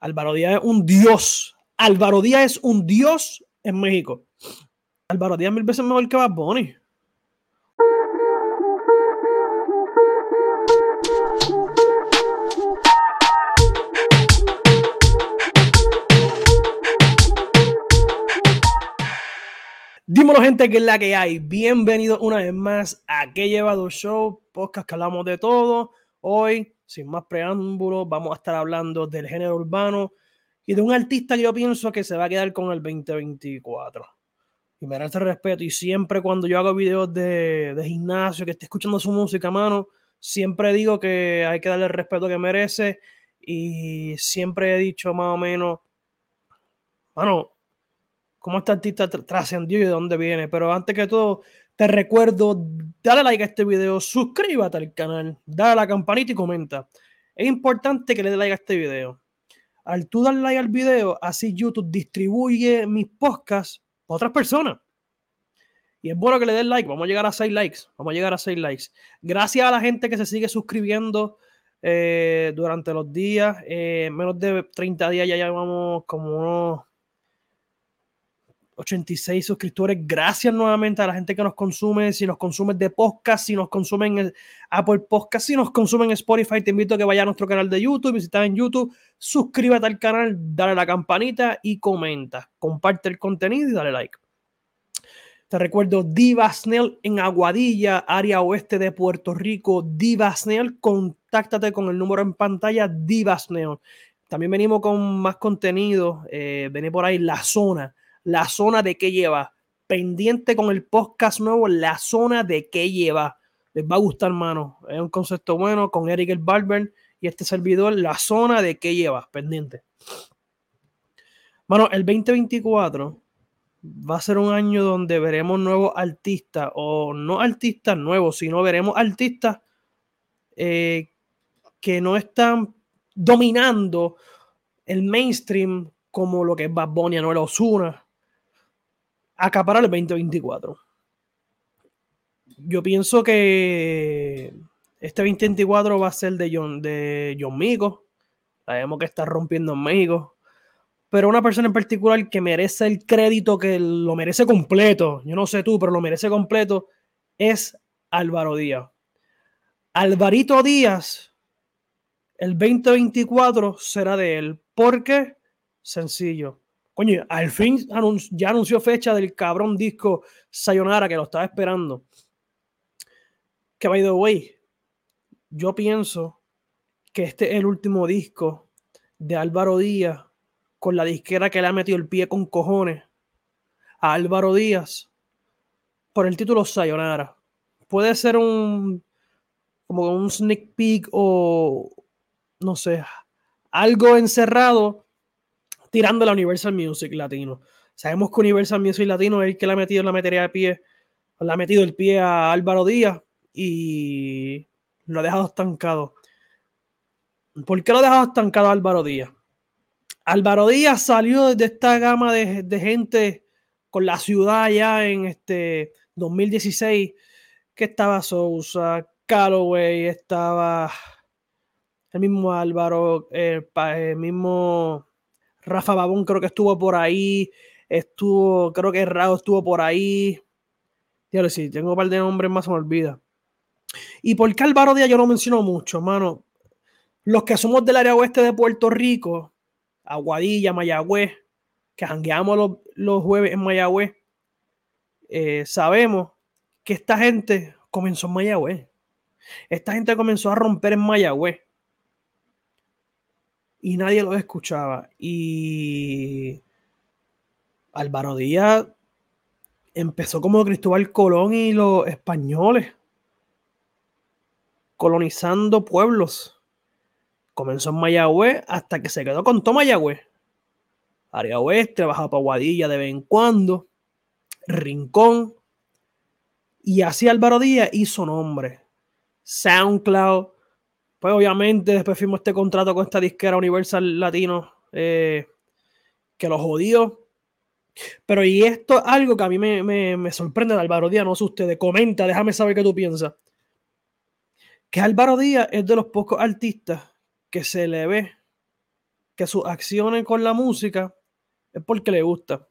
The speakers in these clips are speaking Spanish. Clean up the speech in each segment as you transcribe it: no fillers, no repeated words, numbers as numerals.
Álvaro Díaz es un dios. Álvaro Díaz es un dios en México. Álvaro Díaz 1000 veces mejor que Bad Bunny. Dímelo, gente, que es la que hay. Bienvenidos una vez más a ¿Qué Llevado Show? Podcast que hablamos de todo. Hoy, sin más preámbulos, vamos a estar hablando del género urbano y de un artista que yo pienso que se va a quedar con el 2024. Y merece respeto. Y siempre cuando yo hago videos de gimnasio, que esté escuchando su música, mano, siempre digo que hay que darle el respeto que merece. Y siempre he dicho más o menos, mano, cómo este artista trascendió y de dónde viene. Pero antes que todo, te recuerdo, dale like a este video, suscríbete al canal, dale a la campanita y comenta. Es importante que le dé like a este video. Al tú dar like al video, así YouTube distribuye mis podcasts a otras personas. Y es bueno que le den like. Vamos a llegar a 6 likes. Vamos a llegar a 6 likes. Gracias a la gente que se sigue suscribiendo durante los días. Menos de 30 días ya llevamos como unos 86 suscriptores. Gracias nuevamente a la gente que nos consume. Si nos consumes de podcast, si nos consumen en Apple Podcast, si nos consumen en Spotify, te invito a que vayas a nuestro canal de YouTube. Si estás en YouTube, suscríbete al canal, dale a la campanita y comenta. Comparte el contenido y dale like. Te recuerdo, Diva Snell en Aguadilla, área oeste de Puerto Rico. Diva Snell, contáctate con el número en pantalla, Diva Snell. También venimos con más contenido. Viene por ahí la zona de qué lleva. Pendiente con el podcast nuevo, la zona de qué lleva. Les va a gustar, hermano. Es un concepto bueno con Eric el Barber y este servidor, la zona de qué lleva. Pendiente. Mano, el 2024 va a ser un año donde veremos nuevos artistas, o no artistas nuevos, sino veremos artistas que no están dominando el mainstream como lo que es Bad Bunny, Anuel Ozuna, acaparar el 2024. Yo pienso que este 2024 va a ser de John Mico. Sabemos que está rompiendo en México. Pero una persona en particular que merece el crédito, que lo merece completo, yo no sé tú, pero lo merece completo, es Álvaro Díaz. Alvarito Díaz, el 2024 será de él. ¿Por qué? Sencillo. Coño, al fin ya anunció fecha del cabrón disco Sayonara, que lo estaba esperando. Que, by the way, yo pienso que este es el último disco de Álvaro Díaz con la disquera que le ha metido el pie con cojones a Álvaro Díaz por el título Sayonara. Puede ser como un sneak peek o no sé, algo encerrado tirando la Universal Music Latino. Sabemos que Universal Music Latino es el que le ha metido el pie a Álvaro Díaz y lo ha dejado estancado. ¿Por qué lo ha dejado estancado a Álvaro Díaz? Álvaro Díaz salió de esta gama de gente con la ciudad ya en 2016, que estaba Sousa, Calloway, estaba el mismo Álvaro, el mismo Rafa Babón, creo que estuvo por ahí, creo que Rao estuvo por ahí. Tío, sí, tengo un par de nombres más, se me olvida. ¿Y por qué Álvaro Díaz yo lo menciono mucho, mano? Los que somos del área oeste de Puerto Rico, Aguadilla, Mayagüez, que jangueamos los jueves en Mayagüez, sabemos que esta gente comenzó en Mayagüez. Esta gente comenzó a romper en Mayagüez. Y nadie los escuchaba. Y Álvaro Díaz empezó como Cristóbal Colón y los españoles, colonizando pueblos. Comenzó en Mayagüez hasta que se quedó con todo Mayagüez. Área oeste, bajaba para Guadilla de vez en cuando, Rincón. Y así Álvaro Díaz hizo nombre. SoundCloud. Pues obviamente después firmó este contrato con esta disquera Universal Latino que lo jodió. Pero y esto es algo que a mí me sorprende de Álvaro Díaz, no sé ustedes, comenta, déjame saber qué tú piensas. Que Álvaro Díaz es de los pocos artistas que se le ve que sus acciones con la música es porque le gusta.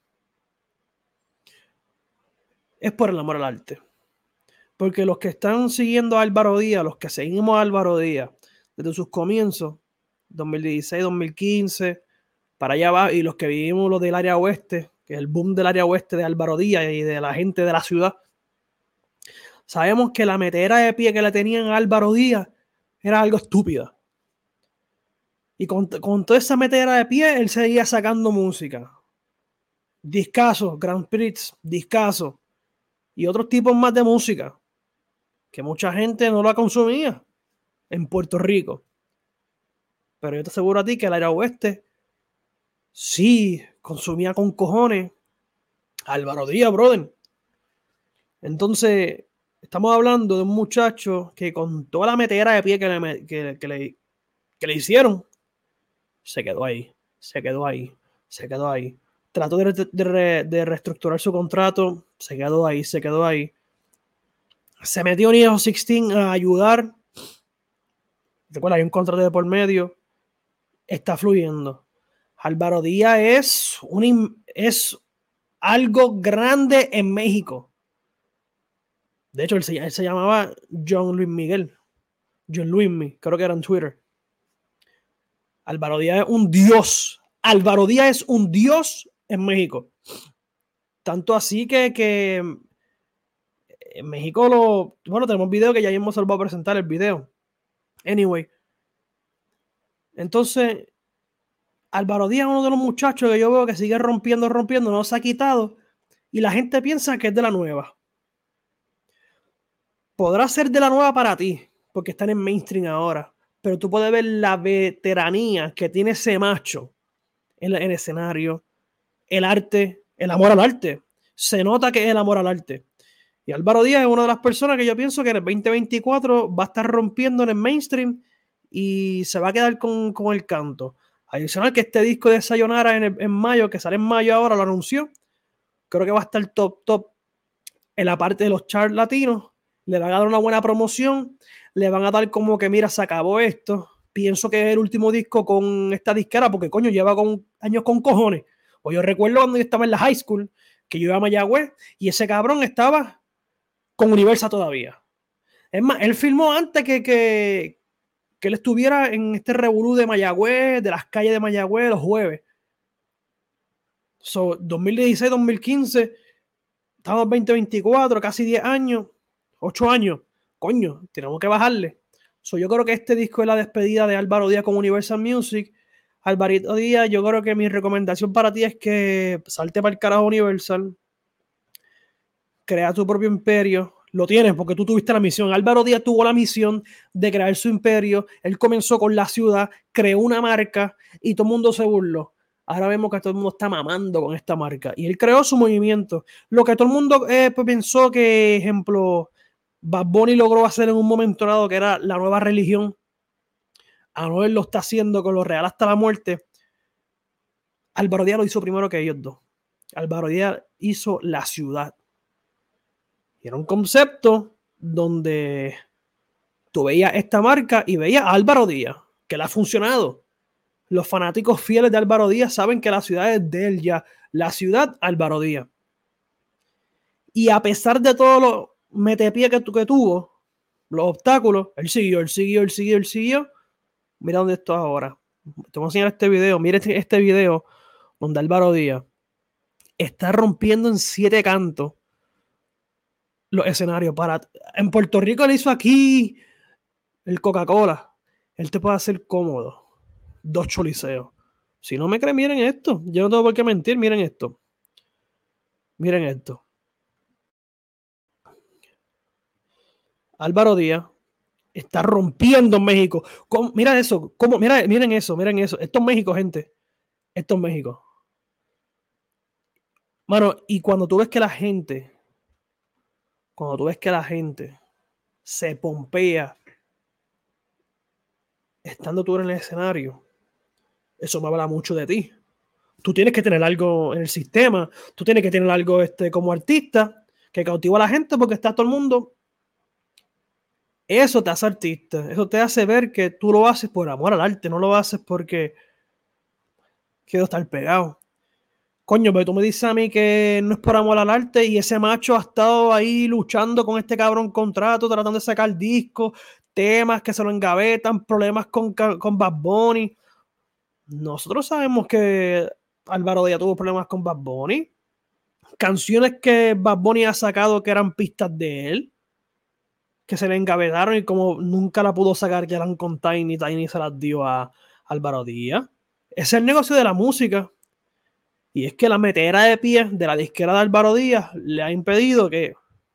Es por el amor al arte. Porque los que están siguiendo a Álvaro Díaz, los que seguimos a Álvaro Díaz desde sus comienzos, 2016, 2015, para allá va, y los que vivimos los del área oeste, que es el boom del área oeste de Álvaro Díaz y de la gente de la ciudad, sabemos que la metera de pie que le tenían a Álvaro Díaz era algo estúpida. Y con toda esa metera de pie, él seguía sacando música. Discasos, Grand Prix, discasos y otros tipos más de música que mucha gente no la consumía en Puerto Rico. Pero yo te aseguro a ti que el área oeste sí consumía con cojones Álvaro Díaz, brother. Entonces, estamos hablando de un muchacho que con toda la metera de pie que le hicieron, se quedó ahí, se quedó ahí, se quedó ahí. Trató de reestructurar su contrato, se quedó ahí, se quedó ahí. Se metió en EO 16 a ayudar. Recuerda, hay un contrato de por medio. Está fluyendo. Álvaro Díaz es algo grande en México. De hecho, él se llamaba John Luis Miguel. John Luis, creo que era en Twitter. Álvaro Díaz es un dios. Álvaro Díaz es un dios en México. Tanto así que en México tenemos video que ya hemos salvado a presentar el video. Anyway. Entonces, Álvaro Díaz es uno de los muchachos que yo veo que sigue rompiendo, no se ha quitado. Y la gente piensa que es de la nueva. Podrá ser de la nueva para ti, porque están en mainstream ahora. Pero tú puedes ver la veteranía que tiene ese macho en el escenario, el arte, el amor al arte. Se nota que es el amor al arte. Y Álvaro Díaz es una de las personas que yo pienso que en el 2024 va a estar rompiendo en el mainstream y se va a quedar con el canto. Adicional que este disco de Sayonara en mayo, que sale en mayo ahora, lo anunció. Creo que va a estar top en la parte de los charts latinos. Le van a dar una buena promoción. Le van a dar como que, mira, se acabó esto. Pienso que es el último disco con esta disquera porque, coño, lleva años con cojones. O yo recuerdo cuando yo estaba en la high school, que yo iba a Mayagüez y ese cabrón estaba con Universal todavía. Es más, él filmó antes que él estuviera en este revolú de Mayagüez, de las calles de Mayagüez los jueves. 2016, 2015, estamos en 2024, casi 10 años, 8 años. Coño, tenemos que bajarle. Yo creo que este disco es la despedida de Álvaro Díaz con Universal Music. Alvarito Díaz, yo creo que mi recomendación para ti es que salte para el carajo Universal, crea tu propio imperio. Lo tienes porque tú tuviste la misión. Álvaro Díaz tuvo la misión de crear su imperio. Él comenzó con la ciudad, creó una marca y todo el mundo se burló. Ahora vemos que todo el mundo está mamando con esta marca. Y él creó su movimiento. Lo que todo el mundo pensó que, ejemplo, Bad Bunny logró hacer en un momento dado, que era la nueva religión. Anuel lo está haciendo con lo real hasta la muerte. Álvaro Díaz lo hizo primero que ellos dos. Álvaro Díaz hizo la ciudad. Y era un concepto donde tú veías esta marca y veías a Álvaro Díaz, que le ha funcionado. Los fanáticos fieles de Álvaro Díaz saben que la ciudad es de él ya. La ciudad, Álvaro Díaz. Y a pesar de todo lo metepié que tuvo, los obstáculos, él siguió. Mira dónde estoy ahora. Te voy a enseñar este video. Mira este video donde Álvaro Díaz está rompiendo en 7 cantos los escenarios. En Puerto Rico le hizo aquí el Coca-Cola. Él te puede hacer cómodo 2 choliseos. Si no me creen, miren esto. Yo no tengo por qué mentir. Miren esto. Miren esto. Álvaro Díaz está rompiendo en México. Mira eso. Miren eso. Esto es México, gente. Esto es México. Mano, y cuando tú ves que la gente se pompea estando tú en el escenario, eso me habla mucho de ti. Tú tienes que tener algo en el sistema, tú tienes que tener algo como artista que cautiva a la gente porque está todo el mundo. Eso te hace artista, eso te hace ver que tú lo haces por amor al arte, no lo haces porque quiero estar pegado. Coño, pero tú me dices a mí que no es por amor al arte y ese macho ha estado ahí luchando con este cabrón contrato, tratando de sacar discos, temas que se lo engavetan, problemas con Bad Bunny. Nosotros sabemos que Álvaro Díaz tuvo problemas con Bad Bunny. Canciones que Bad Bunny ha sacado que eran pistas de él, que se le engavetaron y como nunca la pudo sacar, que eran con Tiny, Tiny se las dio a Álvaro Díaz. Ese es el negocio de la música. Y es que la metera de pie de la disquera de Álvaro Díaz le ha impedido que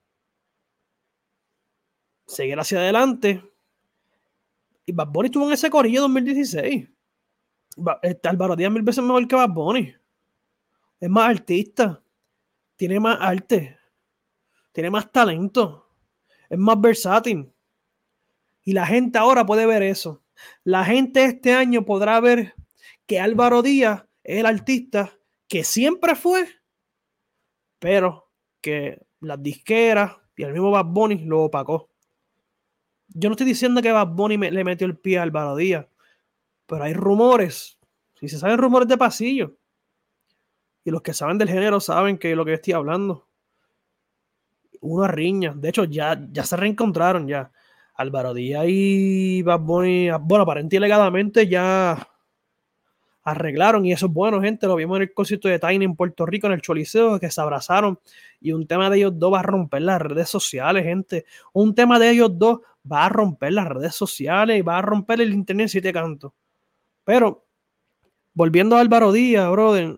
seguir hacia adelante. Y Bad Bunny estuvo en ese corillo 2016. Álvaro Díaz 1000 veces mejor que Bad Bunny. Es más artista. Tiene más arte. Tiene más talento. Es más versátil. Y la gente ahora puede ver eso. La gente este año podrá ver que Álvaro Díaz es el artista que siempre fue, pero que las disqueras y el mismo Bad Bunny lo opacó. Yo no estoy diciendo que Bad Bunny le metió el pie a Álvaro Díaz, pero hay rumores. Si se saben rumores de pasillo, y los que saben del género saben que es lo que estoy hablando. Una riña. De hecho, ya se reencontraron ya. Álvaro Díaz y Bad Bunny, bueno, aparentemente y alegadamente ya arreglaron, y eso es bueno, gente. Lo vimos en el concierto de Tiny en Puerto Rico, en el Choliseo, que se abrazaron, y un tema de ellos dos va a romper las redes sociales, gente. Un tema de ellos dos va a romper las redes sociales y va a romper el internet si te canto. Pero, volviendo a Álvaro Díaz, brother,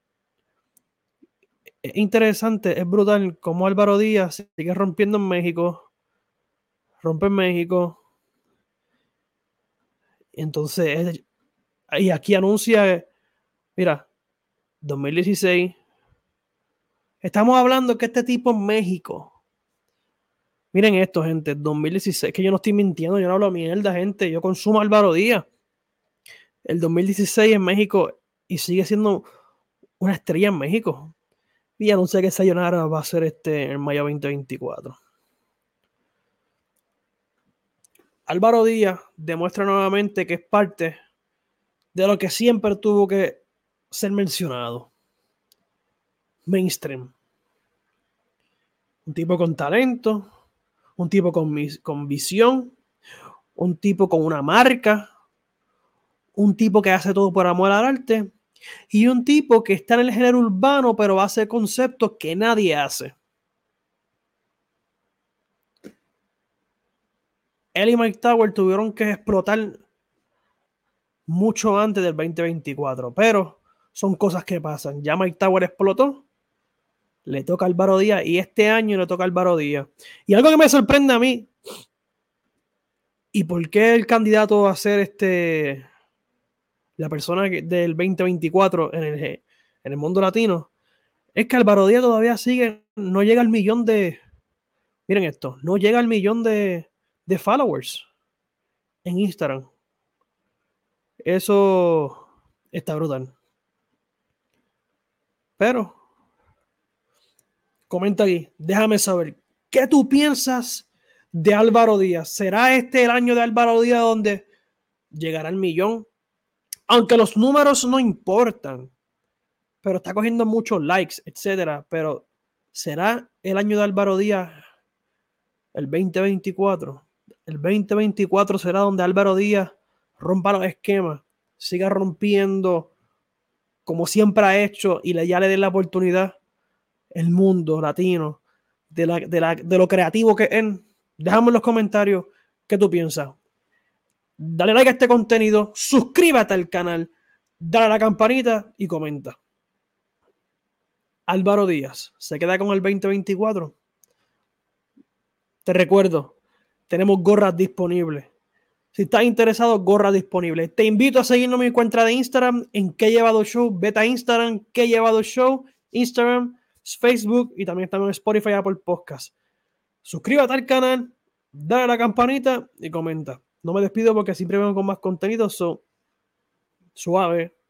es interesante, es brutal cómo Álvaro Díaz sigue rompiendo en México, rompe en México, entonces, y aquí anuncia, mira, 2016, estamos hablando que este tipo en México, miren esto, gente, 2016, que yo no estoy mintiendo, yo no hablo mierda, gente, yo consumo Álvaro Díaz, el 2016 en México, y sigue siendo una estrella en México, y anuncia que Sayonara va a ser en mayo 2024. Álvaro Díaz demuestra nuevamente que es parte de lo que siempre tuvo que ser mencionado. Mainstream. Un tipo con talento, un tipo con visión, un tipo con una marca, un tipo que hace todo por amor al arte y un tipo que está en el género urbano pero hace conceptos que nadie hace. Él y Mike Tower tuvieron que explotar mucho antes del 2024, pero son cosas que pasan. Ya Mike Tower explotó, le toca a Álvaro Díaz y este año le toca a Álvaro Díaz. Y algo que me sorprende a mí, ¿y por qué el candidato a ser la persona del 2024 en el mundo latino? Es que Álvaro Díaz todavía sigue, no llega al millón miren esto, no llega al millón de followers en Instagram. Eso está brutal. Pero, comenta aquí, déjame saber, ¿qué tú piensas de Álvaro Díaz? ¿Será este el año de Álvaro Díaz donde llegará al millón? Aunque los números no importan, pero está cogiendo muchos likes, etcétera. Pero, ¿será el año de Álvaro Díaz el 2024? El 2024 será donde Álvaro Díaz rompa los esquemas, siga rompiendo como siempre ha hecho y ya le den la oportunidad el mundo latino de lo creativo que es. Déjame en los comentarios qué tú piensas. Dale like a este contenido, suscríbete al canal, dale a la campanita y comenta. Álvaro Díaz se queda con el 2024. Te recuerdo, tenemos gorras disponibles. Si estás interesado, gorras disponibles. Te invito a seguirnos en mi cuenta de Instagram en Que Llevado Show. Vete a Instagram, Que Llevado Show, Instagram, Facebook y también estamos en Spotify y Apple Podcast. Suscríbete al canal, dale a la campanita y comenta. No me despido porque siempre vengo con más contenido. Suave.